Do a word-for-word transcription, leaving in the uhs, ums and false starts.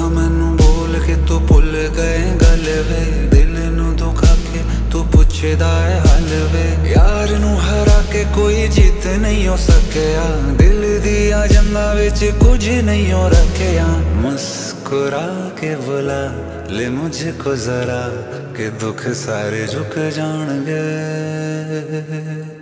दुखा मैनू बोल के तू भुल गए गल वे, दिल नू दुखा के तू पुछदा है हल वे। यार नू हरा के कोई जीत नहीं हो सकिया, दिल दिया जंगा विच कुछ नहीं हो रखिया। मुस्कुरा के बुला ले मुझको जरा, के दुख सारे झुक जाणगे।